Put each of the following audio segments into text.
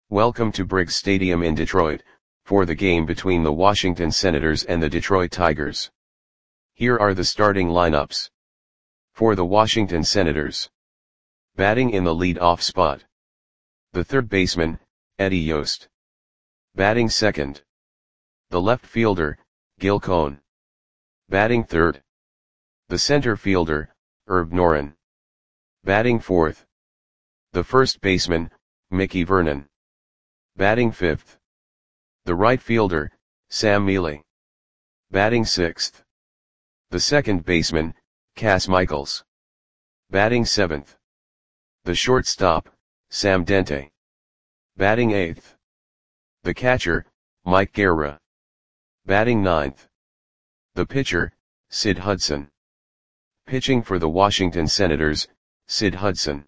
Welcome to Briggs Stadium in Detroit, for the game between the Washington Senators and the Detroit Tigers. Here are the starting lineups. For the Washington Senators. Batting in the lead-off spot. The third baseman, Eddie Yost. Batting second. The left fielder, Gil Cohn. Batting third. The center fielder, Herb Noren. Batting fourth. The first baseman, Mickey Vernon. Batting fifth. The right fielder, Sam Mele. Batting sixth. The second baseman, Cas Michaels. Batting seventh. The shortstop, Sam Dente. Batting eighth. The catcher, Mike Guerra. Batting ninth. The pitcher, Sid Hudson. Pitching for the Washington Senators, Sid Hudson.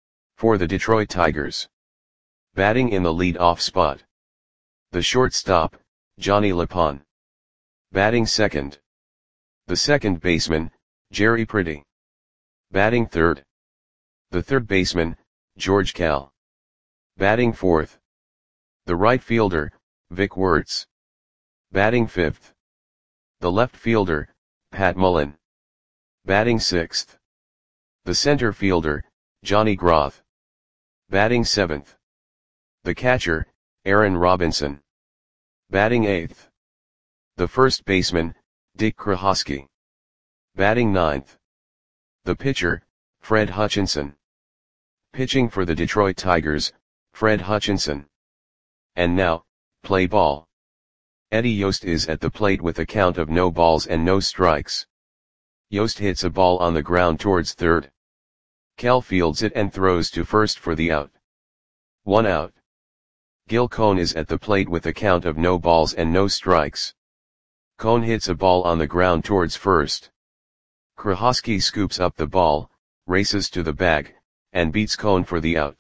For the Detroit Tigers. Batting in the lead-off spot. The shortstop, Johnny LePon. Batting second. The second baseman, Jerry Pretty. Batting third. The third baseman, George Kell. Batting fourth. The right fielder, Vic Wertz. Batting fifth. The left fielder, Pat Mullen. Batting sixth. The center fielder, Johnny Groth. Batting seventh. The catcher, Aaron Robinson. Batting eighth. The first baseman, Dick Krahoski. Batting ninth. The pitcher, Fred Hutchinson. Pitching for the Detroit Tigers, Fred Hutchinson. And now, play ball. Eddie Yost is at the plate with a count of no balls and no strikes. Yost hits a ball on the ground towards third. Kell fields it and throws to first for the out. 1 out. Gil Cohn is at the plate with a count of no balls and no strikes. Cohn hits a ball on the ground towards first. Krahoski scoops up the ball, races to the bag, and beats Cohn for the out.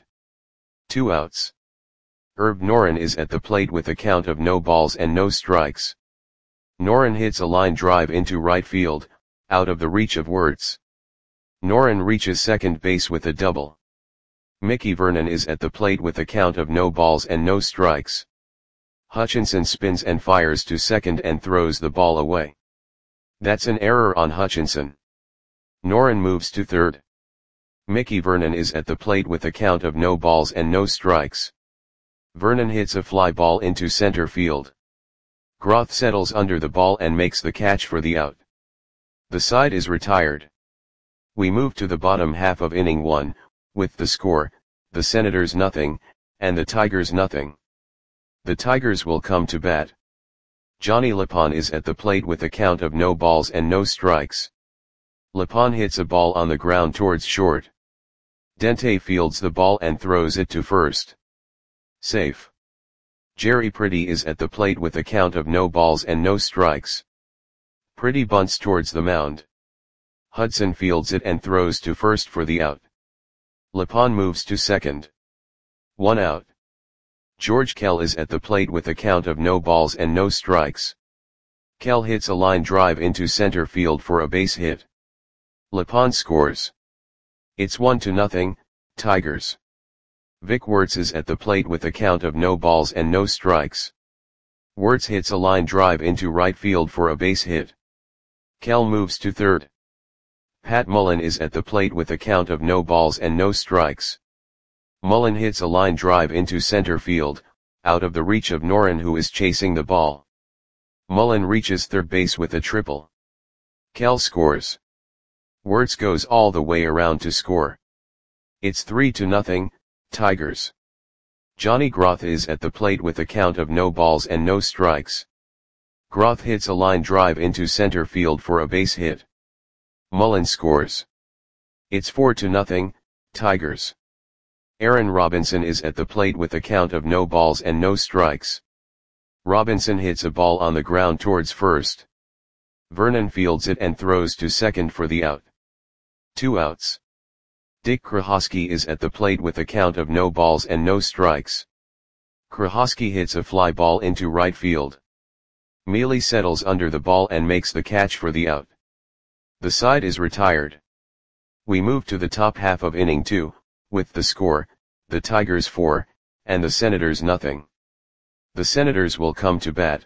2 outs. Herb Noren is at the plate with a count of no balls and no strikes. Noren hits a line drive into right field, out of the reach of Wertz. Noren reaches second base with a double. Mickey Vernon is at the plate with a count of no balls and no strikes. Hutchinson spins and fires to second and throws the ball away. That's an error on Hutchinson. Noren moves to third. Mickey Vernon is at the plate with a count of no balls and no strikes. Vernon hits a fly ball into center field. Groth settles under the ball and makes the catch for the out. The side is retired. We move to the bottom half of inning 1, with the score, the Senators nothing, and the Tigers nothing. The Tigers will come to bat. Johnny LePon is at the plate with a count of no balls and no strikes. LePon hits a ball on the ground towards short. Dente fields the ball and throws it to first. Safe. Jerry Pretty is at the plate with a count of no balls and no strikes. Pretty bunts towards the mound. Hudson fields it and throws to first for the out. LePon moves to second. 1 out. George Kell is at the plate with a count of no balls and no strikes. Kell hits a line drive into center field for a base hit. LePon scores. It's 1-0, Tigers. Vic Wertz is at the plate with a count of no balls and no strikes. Wertz hits a line drive into right field for a base hit. Kell moves to third. Pat Mullen is at the plate with a count of no balls and no strikes. Mullen hits a line drive into center field, out of the reach of Noren who is chasing the ball. Mullen reaches third base with a triple. Kell scores. Wertz goes all the way around to score. It's 3-0, Tigers. Johnny Groth is at the plate with a count of no balls and no strikes. Groth hits a line drive into center field for a base hit. Mullen scores. It's 4-0, Tigers. Aaron Robinson is at the plate with a count of no balls and no strikes. Robinson hits a ball on the ground towards first. Vernon fields it and throws to second for the out. 2 outs. Dick Krahoski is at the plate with a count of no balls and no strikes. Krahoski hits a fly ball into right field. Mele settles under the ball and makes the catch for the out. The side is retired. We move to the top half of inning 2, with the score, the Tigers 4, and the Senators nothing. The Senators will come to bat.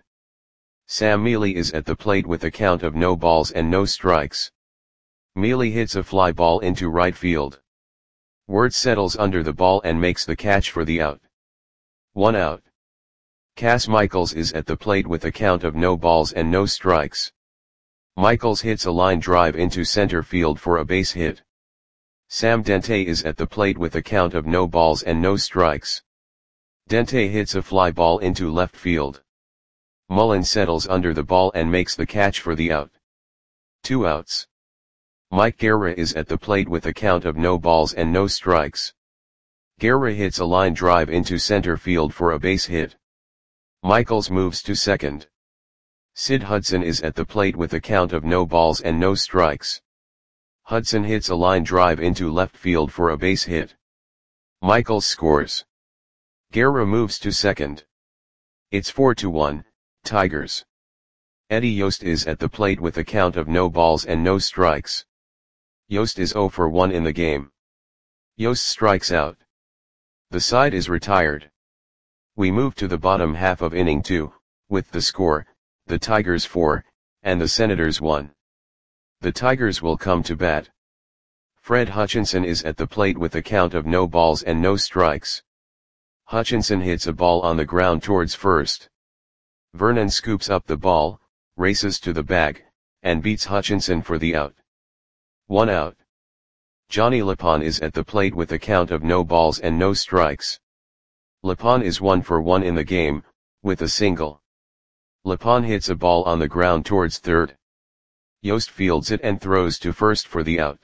Sam Mealy is at the plate with a count of no balls and no strikes. Mealy hits a fly ball into right field. Wirtz settles under the ball and makes the catch for the out. 1 out. Cass Michaels is at the plate with a count of no balls and no strikes. Michaels hits a line drive into center field for a base hit. Sam Dente is at the plate with a count of no balls and no strikes. Dente hits a fly ball into left field. Mullen settles under the ball and makes the catch for the out. 2 outs. Mike Guerra is at the plate with a count of no balls and no strikes. Guerra hits a line drive into center field for a base hit. Michaels moves to second. Sid Hudson is at the plate with a count of no balls and no strikes. Hudson hits a line drive into left field for a base hit. Michaels scores. Guerra moves to second. It's 4-1, Tigers. Eddie Yost is at the plate with a count of no balls and no strikes. Yost is 0 for 1 in the game. Yost strikes out. The side is retired. We move to the bottom half of inning 2, with the score, the Tigers 4, and the Senators 1. The Tigers will come to bat. Fred Hutchinson is at the plate with a count of no balls and no strikes. Hutchinson hits a ball on the ground towards first. Vernon scoops up the ball, races to the bag, and beats Hutchinson for the out. 1 out. Johnny Lapon is at the plate with a count of no balls and no strikes. Lapon is 1 for 1 in the game, with a single. Lapon hits a ball on the ground towards third. Yost fields it and throws to first for the out.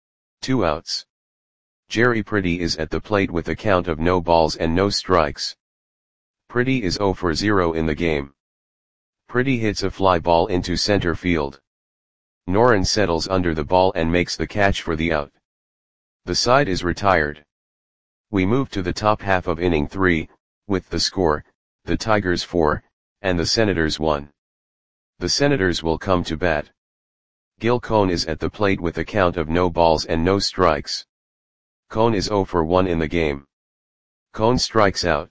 2 outs. Jerry Pretty is at the plate with a count of no balls and no strikes. Pretty is 0 for 0 in the game. Pretty hits a fly ball into center field. Noren settles under the ball and makes the catch for the out. The side is retired. We move to the top half of inning 3, with the score, the Tigers 4, and the Senators 1. The Senators will come to bat. Gil Cohn is at the plate with a count of no balls and no strikes. Cohn is 0 for 1 in the game. Cohn strikes out.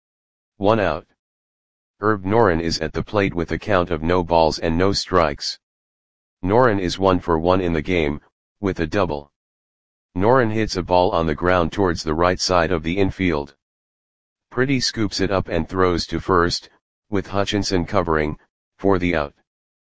1 out. Herb Noren is at the plate with a count of no balls and no strikes. Noren is 1 for 1 in the game, with a double. Noren hits a ball on the ground towards the right side of the infield. Pretty scoops it up and throws to first, with Hutchinson covering, for the out.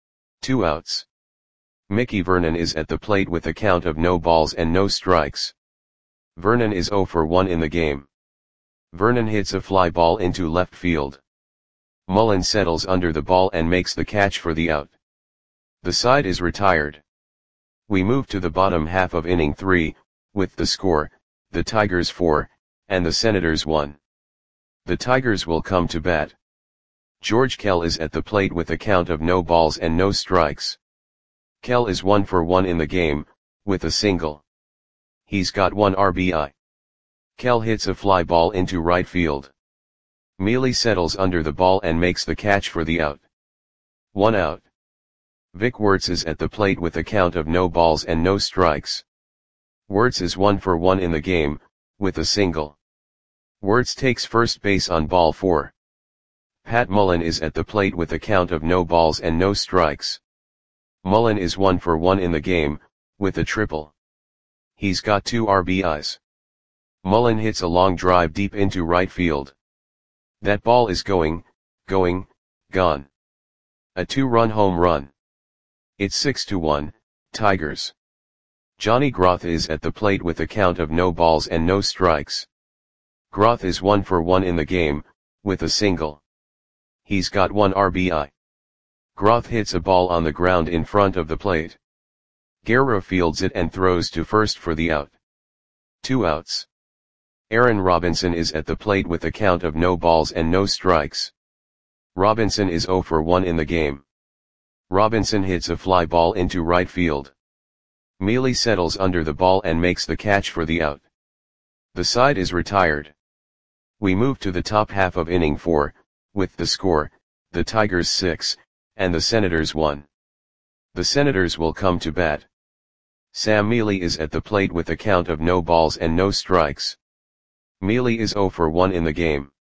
2 outs. Mickey Vernon is at the plate with a count of no balls and no strikes. Vernon is 0 for 1 in the game. Vernon hits a fly ball into left field. Mullen settles under the ball and makes the catch for the out. The side is retired. We move to the bottom half of inning 3, with the score, the Tigers 4, and the Senators 1. The Tigers will come to bat. George Kell is at the plate with a count of no balls and no strikes. Kell is 1 for 1 in the game, with a single. He's got 1 RBI. Kell hits a fly ball into right field. Mealy settles under the ball and makes the catch for the out. 1 out. Vic Wirtz is at the plate with a count of no balls and no strikes. Wirtz is 1 for 1 in the game, with a single. Wirtz takes first base on ball 4. Pat Mullen is at the plate with a count of no balls and no strikes. Mullen is 1 for 1 in the game, with a triple. He's got 2 RBIs. Mullen hits a long drive deep into right field. That ball is going, gone. A 2-run home run. It's 6-1, Tigers. Johnny Groth is at the plate with a count of no balls and no strikes. Groth is 1 for 1 in the game, with a single. He's got 1 RBI. Groth hits a ball on the ground in front of the plate. Guerra fields it and throws to first for the out. 2 outs. Aaron Robinson is at the plate with a count of no balls and no strikes. Robinson is 0 for 1 in the game. Robinson hits a fly ball into right field. Mealy settles under the ball and makes the catch for the out. The side is retired. We move to the top half of inning 4, with the score, the Tigers 6, and the Senators 1. The Senators will come to bat. Sam Mealy is at the plate with a count of no balls and no strikes. Mealy is 0 for 1 in the game.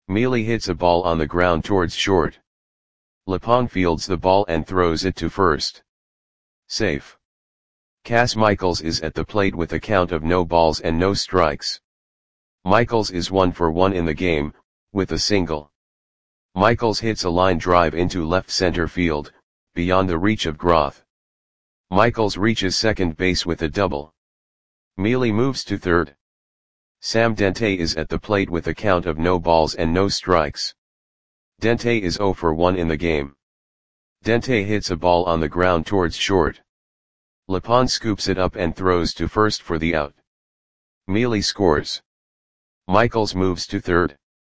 Mealy hits a ball on the ground towards short. Lepon fields the ball and throws it to first. Safe. Cass Michaels is at the plate with a count of no balls and no strikes. Michaels is 1 for 1 in the game, with a single. Michaels hits a line drive into left center field, beyond the reach of Groth. Michaels reaches second base with a double. Mealy moves to third. Sam Dente is at the plate with a count of no balls and no strikes. Dente is 0 for 1 in the game. Dente hits a ball on the ground towards short. Lepon scoops it up and throws to first for the out. Mealy scores. Michaels moves to third.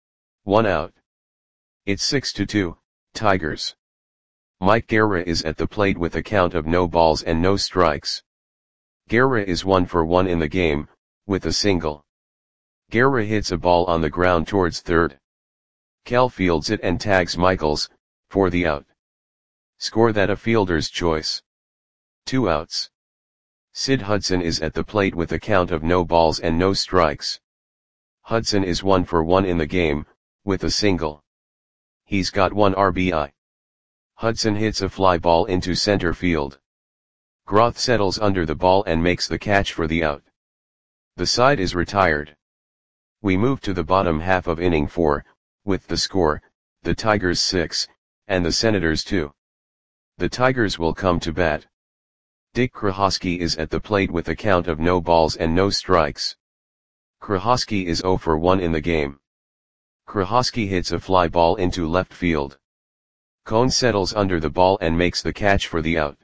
1 out. It's 6-2, Tigers. Mike Guerra is at the plate with a count of no balls and no strikes. Guerra is 1 for 1 in the game, with a single. Guerra hits a ball on the ground towards third. Cal fields it and tags Michaels, for the out. Score that a fielder's choice. 2 outs. Sid Hudson is at the plate with a count of no balls and no strikes. Hudson is 1 for 1 in the game, with a single. He's got 1 RBI. Hudson hits a fly ball into center field. Groth settles under the ball and makes the catch for the out. The side is retired. We move to the bottom half of inning 4, with the score, the Tigers 6, and the Senators 2. The Tigers will come to bat. Dick Krahosky is at the plate with a count of no balls and no strikes. Krahosky is 0 for 1 in the game. Krahosky hits a fly ball into left field. Cone settles under the ball and makes the catch for the out.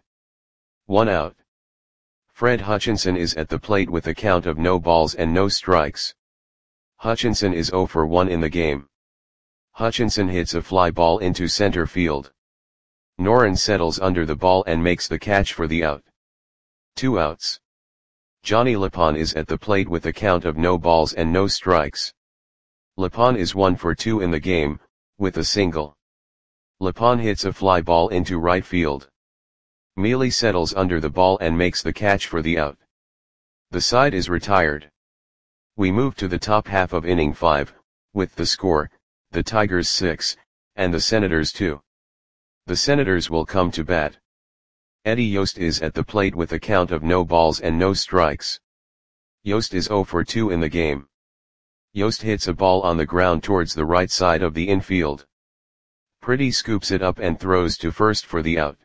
1 out. Fred Hutchinson is at the plate with a count of no balls and no strikes. Hutchinson is 0 for 1 in the game. Hutchinson hits a fly ball into center field. Noren settles under the ball and makes the catch for the out. 2 outs. Johnny Lepon is at the plate with a count of no balls and no strikes. Lepon is 1 for 2 in the game, with a single. Lepon hits a fly ball into right field. Mealy settles under the ball and makes the catch for the out. The side is retired. We move to the top half of inning 5, with the score, the Tigers 6, and the Senators 2. The Senators will come to bat. Eddie Yost is at the plate with a count of no balls and no strikes. Yost is 0 for 2 in the game. Yost hits a ball on the ground towards the right side of the infield. Pretty scoops it up and throws to first for the out.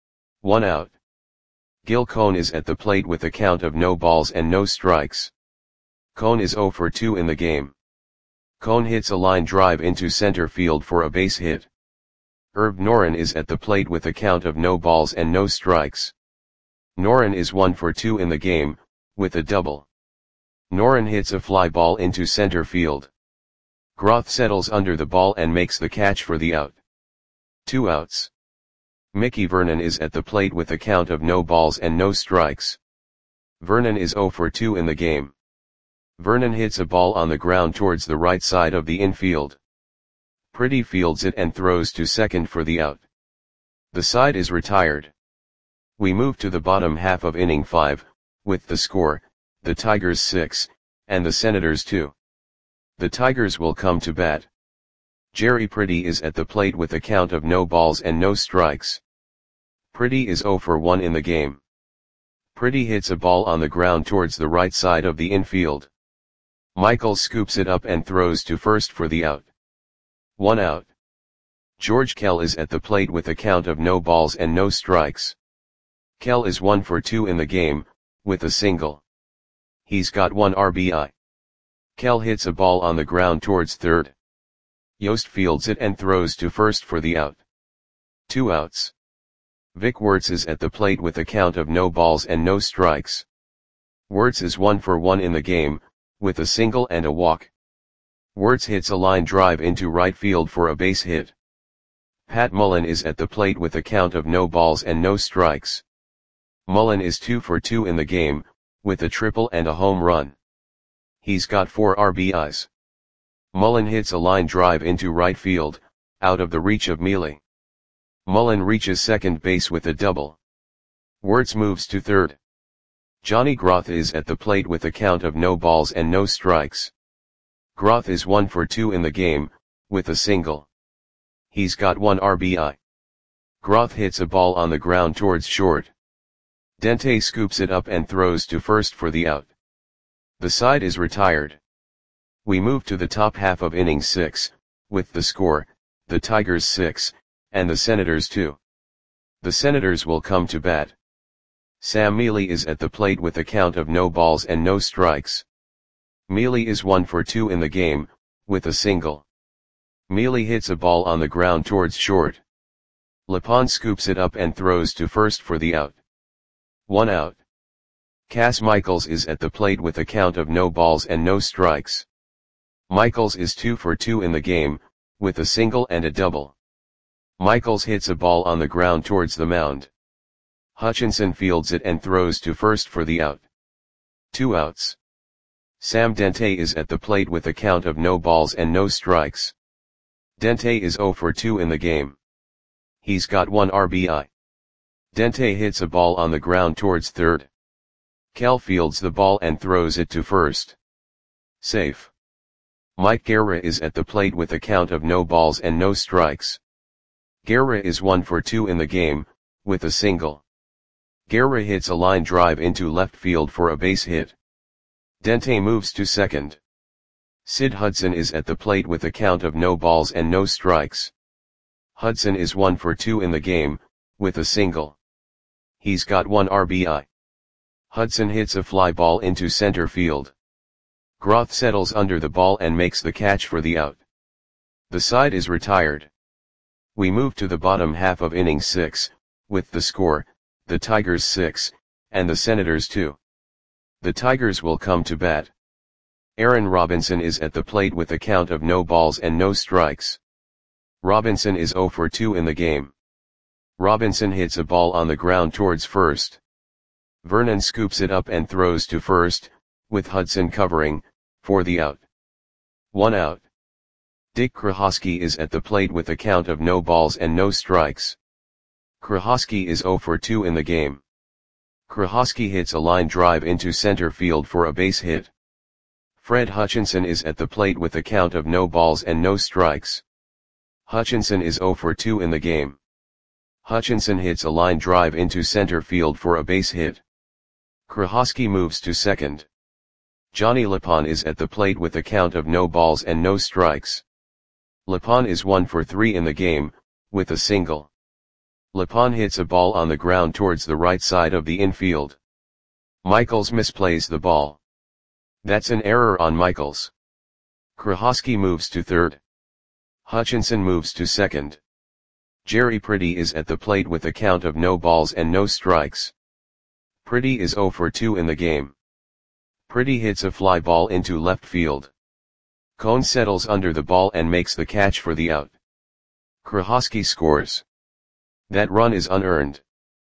1 out. Gil Cone is at the plate with a count of no balls and no strikes. Cone is 0 for 2 in the game. Cone hits a line drive into center field for a base hit. Herb Noren is at the plate with a count of no balls and no strikes. Noren is 1 for 2 in the game, with a double. Noren hits a fly ball into center field. Groth settles under the ball and makes the catch for the out. 2 outs. Mickey Vernon is at the plate with a count of no balls and no strikes. Vernon is 0 for 2 in the game. Vernon hits a ball on the ground towards the right side of the infield. Pretty fields it and throws to second for the out. The side is retired. We move to the bottom half of inning 5, with the score, the Tigers 6, and the Senators 2. The Tigers will come to bat. Jerry Pretty is at the plate with a count of no balls and no strikes. Pretty is 0 for 1 in the game. Pretty hits a ball on the ground towards the right side of the infield. Michaels scoops it up and throws to first for the out. 1 out. George Kell is at the plate with a count of no balls and no strikes. Kell is 1 for 2 in the game, with a single. He's got 1 RBI. Kell hits a ball on the ground towards third. Yost fields it and throws to first for the out. 2 outs. Vic Wertz is at the plate with a count of no balls and no strikes. Wertz is 1 for 1 in the game, with a single and a walk. Wertz hits a line drive into right field for a base hit. Pat Mullen is at the plate with a count of no balls and no strikes. Mullen is 2 for 2 in the game, with a triple and a home run. He's got 4 RBIs. Mullen hits a line drive into right field, out of the reach of Mealy. Mullen reaches second base with a double. Wertz moves to third. Johnny Groth is at the plate with a count of no balls and no strikes. Groth is 1 for 2 in the game, with a single. He's got 1 RBI. Groth hits a ball on the ground towards short. Dente scoops it up and throws to first for the out. The side is retired. We move to the top half of inning 6, with the score, the Tigers 6, and the Senators 2. The Senators will come to bat. Sam Mealy is at the plate with a count of no balls and no strikes. Mealy is 1 for 2 in the game, with a single. Mealy hits a ball on the ground towards short. Lepond scoops it up and throws to first for the out. 1 out. Cass Michaels is at the plate with a count of no balls and no strikes. Michaels is 2 for 2 in the game, with a single and a double. Michaels hits a ball on the ground towards the mound. Hutchinson fields it and throws to first for the out. 2 outs. Sam Dente is at the plate with a count of no balls and no strikes. Dente is 0 for 2 in the game. He's got 1 RBI. Dente hits a ball on the ground towards third. Kell fields the ball and throws it to first. Safe. Mike Guerra is at the plate with a count of no balls and no strikes. Guerra is 1 for 2 in the game, with a single. Guerra hits a line drive into left field for a base hit. Dente moves to second. Sid Hudson is at the plate with a count of no balls and no strikes. Hudson is 1 for 2 in the game, with a single. He's got 1 RBI. Hudson hits a fly ball into center field. Groth settles under the ball and makes the catch for the out. The side is retired. We move to the bottom half of inning 6, with the score, the Tigers 6, and the Senators 2. The Tigers will come to bat. Aaron Robinson is at the plate with a count of no balls and no strikes. Robinson is 0 for 2 in the game. Robinson hits a ball on the ground towards first. Vernon scoops it up and throws to first, with Hudson covering, for the out. 1 out. Dick Krahosky is at the plate with a count of no balls and no strikes. Krahosky is 0 for 2 in the game. Krahosky hits a line drive into center field for a base hit. Fred Hutchinson is at the plate with a count of no balls and no strikes. Hutchinson is 0 for 2 in the game. Hutchinson hits a line drive into center field for a base hit. Krahosky moves to second. Johnny Lepond is at the plate with a count of no balls and no strikes. Lepond is 1 for 3 in the game, with a single. Lepond hits a ball on the ground towards the right side of the infield. Michaels misplays the ball. That's an error on Michaels. Krahosky moves to third. Hutchinson moves to second. Jerry Pretty is at the plate with a count of no balls and no strikes. Pretty is 0 for 2 in the game. Pretty hits a fly ball into left field. Cone settles under the ball and makes the catch for the out. Krahosky scores. That run is unearned.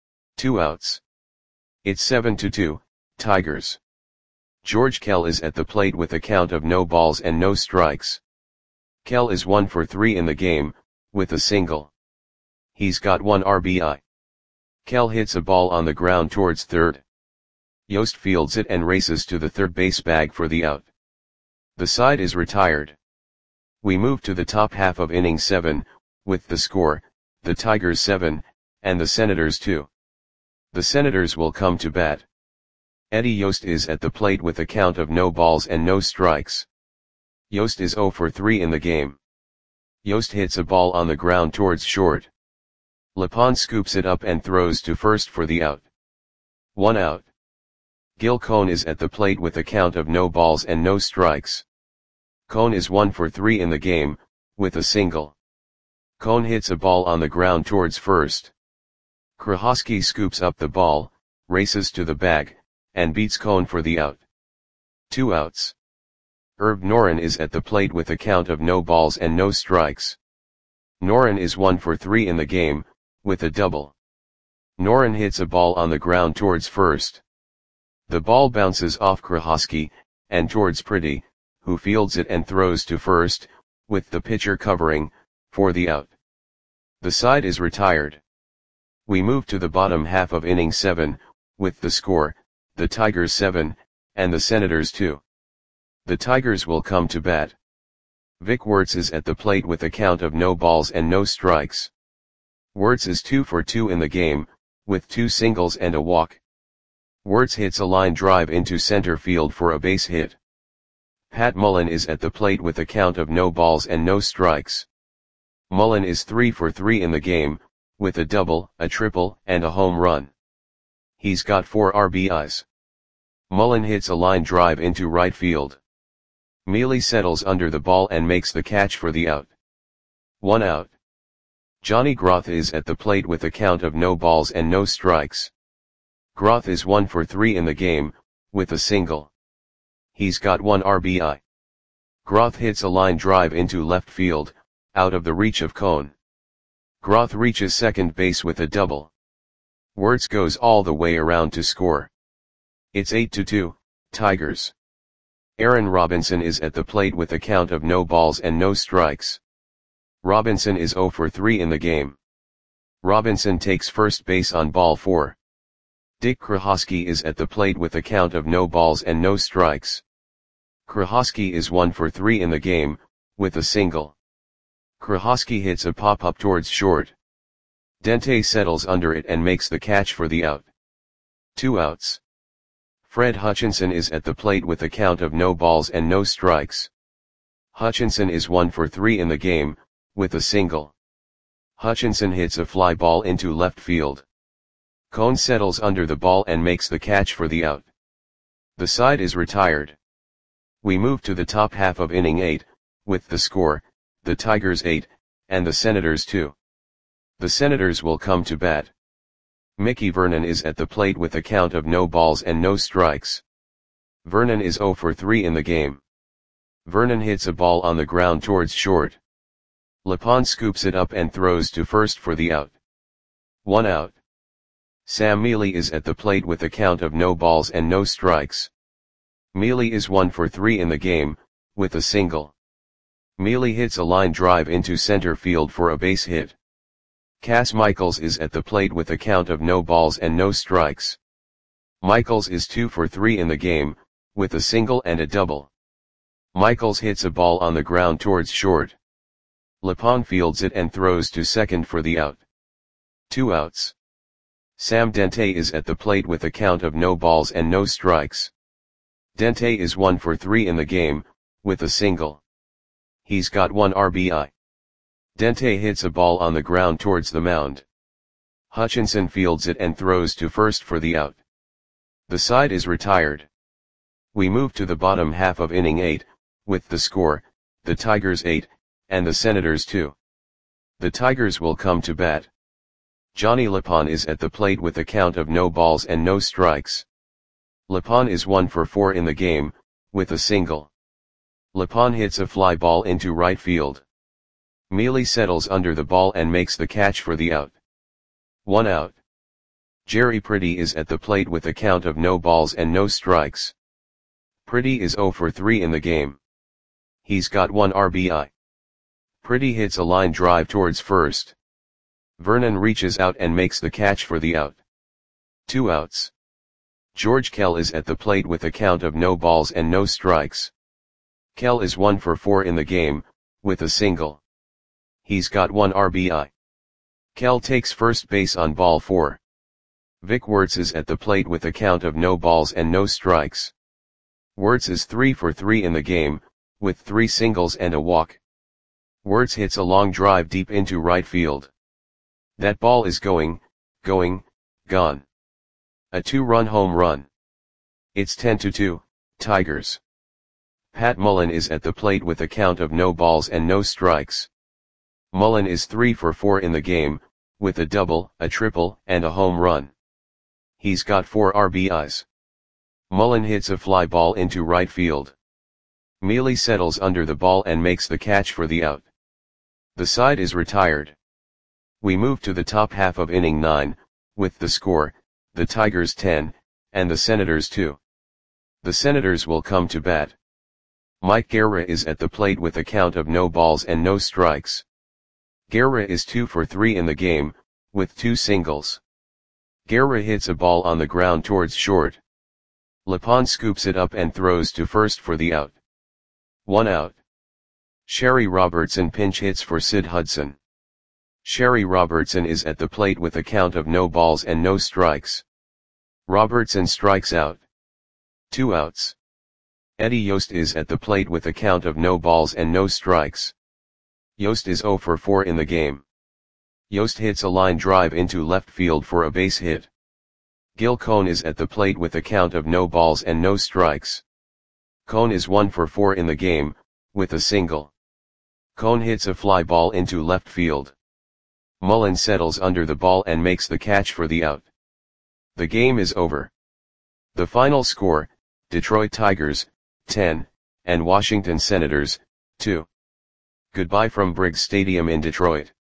2 outs. It's 7-2, Tigers. George Kell is at the plate with a count of no balls and no strikes. Kell is 1 for 3 in the game, with a single. He's got 1 RBI. Kell hits a ball on the ground towards third. Yost fields it and races to the third base bag for the out. The side is retired. We move to the top half of inning 7, with the score, the Tigers 7, and the Senators 2. The Senators will come to bat. Eddie Yost is at the plate with a count of no balls and no strikes. Yost is 0 for 3 in the game. Yost hits a ball on the ground towards short. Lepond scoops it up and throws to first for the out. 1 out. Gil Cone is at the plate with a count of no balls and no strikes. Cone is 1 for 3 in the game, with a single. Cone hits a ball on the ground towards first. Krahosky scoops up the ball, races to the bag, and beats Cone for the out. 2 outs. Herb Noren is at the plate with a count of no balls and no strikes. Noren is 1 for 3 in the game, with a double. Noren hits a ball on the ground towards first. The ball bounces off Krahosky, and towards Pretty, who fields it and throws to first, with the pitcher covering, for the out. The side is retired. We move to the bottom half of inning 7, with the score, the Tigers 7, and the Senators 2. The Tigers will come to bat. Vic Wertz is at the plate with a count of no balls and no strikes. Wertz is 2 for 2 in the game, with 2 singles and a walk. Wertz hits a line drive into center field for a base hit. Pat Mullen is at the plate with a count of no balls and no strikes. Mullen is 3 for 3 in the game, with a double, a triple, and a home run. He's got 4 RBIs. Mullen hits a line drive into right field. Mealy settles under the ball and makes the catch for the out. 1 out. Johnny Groth is at the plate with a count of no balls and no strikes. Groth is 1 for 3 in the game, with a single. He's got 1 RBI. Groth hits a line drive into left field, out of the reach of Cone. Groth reaches second base with a double. Wertz goes all the way around to score. It's 8-2, Tigers. Aaron Robinson is at the plate with a count of no balls and no strikes. Robinson is 0 for 3 in the game. Robinson takes first base on ball 4. Dick Krahosky is at the plate with a count of no balls and no strikes. Krahosky is 1 for 3 in the game, with a single. Krahosky hits a pop-up towards short. Dente settles under it and makes the catch for the out. 2 outs. Fred Hutchinson is at the plate with a count of no balls and no strikes. Hutchinson is 1 for 3 in the game, with a single. Hutchinson hits a fly ball into left field. Cone settles under the ball and makes the catch for the out. The side is retired. We move to the top half of inning 8, with the score, the Tigers 8, and the Senators 2. The Senators will come to bat. Mickey Vernon is at the plate with a count of no balls and no strikes. Vernon is 0 for 3 in the game. Vernon hits a ball on the ground towards short. Lepond scoops it up and throws to first for the out. 1 out. Sam Mealy is at the plate with a count of no balls and no strikes. Mealy is 1 for 3 in the game, with a single. Mealy hits a line drive into center field for a base hit. Cass Michaels is at the plate with a count of no balls and no strikes. Michaels is 2 for 3 in the game, with a single and a double. Michaels hits a ball on the ground towards short. Lepond fields it and throws to second for the out. 2 outs. Sam Dente is at the plate with a count of no balls and no strikes. Dente is 1 for 3 in the game, with a single. He's got 1 RBI. Dente hits a ball on the ground towards the mound. Hutchinson fields it and throws to first for the out. The side is retired. We move to the bottom half of inning 8, with the score, the Tigers 8, and the Senators 2. The Tigers will come to bat. Johnny Lepond is at the plate with a count of no balls and no strikes. Lepond is 1 for 4 in the game, with a single. Lepond hits a fly ball into right field. Mealy settles under the ball and makes the catch for the out. 1 out. Jerry Pretty is at the plate with a count of no balls and no strikes. Pretty is 0 for 3 in the game. He's got 1 RBI. Pretty hits a line drive towards first. Vernon reaches out and makes the catch for the out. 2 outs. George Kell is at the plate with a count of no balls and no strikes. Kell is 1 for 4 in the game, with a single. He's got 1 RBI. Kell takes first base on ball 4. Vic Wertz is at the plate with a count of no balls and no strikes. Wertz is 3 for 3 in the game, with 3 singles and a walk. Wertz hits a long drive deep into right field. That ball is gone. A 2-run home run. It's 10-2, Tigers. Pat Mullen is at the plate with a count of no balls and no strikes. Mullen is 3 for 4 in the game, with a double, a triple, and a home run. He's got 4 RBIs. Mullen hits a fly ball into right field. Mealy settles under the ball and makes the catch for the out. The side is retired. We move to the top half of inning 9, with the score, the Tigers 10, and the Senators 2. The Senators will come to bat. Mike Guerra is at the plate with a count of no balls and no strikes. Guerra is 2 for 3 in the game, with 2 singles. Guerra hits a ball on the ground towards short. Lepond scoops it up and throws to first for the out. 1 out. Sherry Robertson pinch hits for Sid Hudson. Sherry Robertson is at the plate with a count of no balls and no strikes. Robertson strikes out. 2 outs. Eddie Yost is at the plate with a count of no balls and no strikes. Yost is 0 for 4 in the game. Yost hits a line drive into left field for a base hit. Gil Cone is at the plate with a count of no balls and no strikes. Cone is 1 for 4 in the game, with a single. Cone hits a fly ball into left field. Mullen settles under the ball and makes the catch for the out. The game is over. The final score, Detroit Tigers, 10, and Washington Senators, 2. Goodbye from Briggs Stadium in Detroit.